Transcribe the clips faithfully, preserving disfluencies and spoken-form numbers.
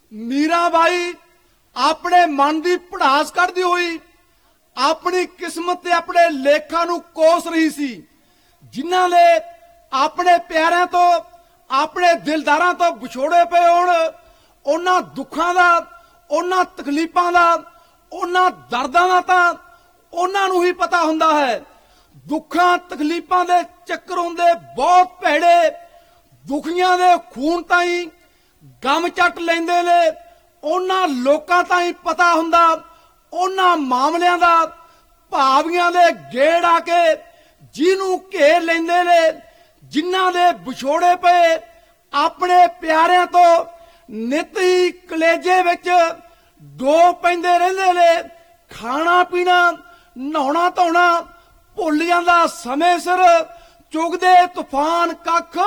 मीराबाई अपने मन की भड़ास कढ़दी हुई अपनी किस्मत ते अपने लेखा नूं कोस रही सी, जिन्हां ने अपने प्यारिਆਂ तो अपने दिलदारां तो विछोड़े पे होण, उन्हां दुखां दा, उन्हां तकलीफां दा, उन्हां दर्दां दा तां उन्हां नूं ही पता हुंदा है। दुखां तकलीफां दे चक्कर हुंदे बहुत भैड़े, दुखियां दे खून ताईं गम चट लैंदे ने, उन्हां लोकां ताईं पता हुंदा उन्हां मामलिਆਂ ਦਾ ਭਾਵੀਆਂ ਦੇ ਗੇੜ ਆ ਕੇ ਜਿਹਨੂੰ ਘੇਰ ਲੈਂਦੇ ਨੇ, ਜਿਨ੍ਹਾਂ ਦੇ ਵਿਛੋੜੇ ਪਏ ਆਪਣੇ ਪਿਆਰਿਆਂ ਤੋਂ ਨਿਤ ਹੀ ਕਲੇਜੇ ਵਿੱਚ ਡੋ ਪੈਂਦੇ ਰਹਿੰਦੇ ਨੇ। ਖਾਣਾ ਪੀਣਾ ਨਹਾਉਣਾ ਧੋਣਾ ਭੁੱਲ ਜਾਂਦਾ ਸਮੇਂ ਸਿਰ, ਚੁਗਦੇ ਤੂਫਾਨ ਕੱਖ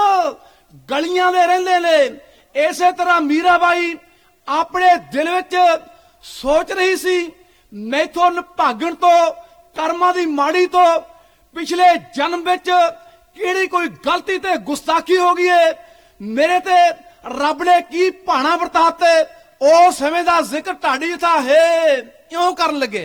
ਗਲੀਆਂ ਦੇ ਰਹਿੰਦੇ ਨੇ। ਇਸੇ ਤਰ੍ਹਾਂ ਮੀਰਾਬਾਈ ਆਪਣੇ ਦਿਲ ਵਿੱਚ ਸੋਚ ਰਹੀ ਸੀ, मैथों निभागण तो कर्मां दी माड़ी तो पिछले जन्म विच किहड़ी कोई गलती ते गुस्ताखी हो गई है, मेरे ते रब ने की भाणा वरताते। ओ समय दा जिक्र ढाडी था है क्यों करन लगे।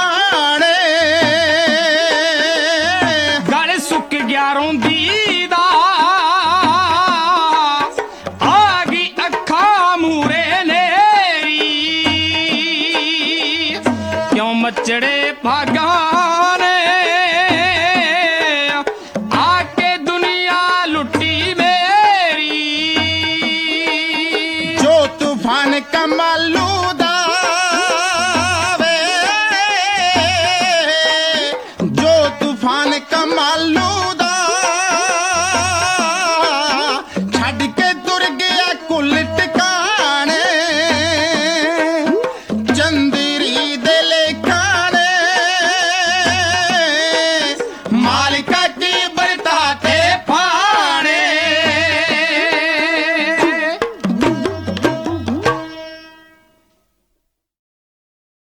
ग्यारों दी दा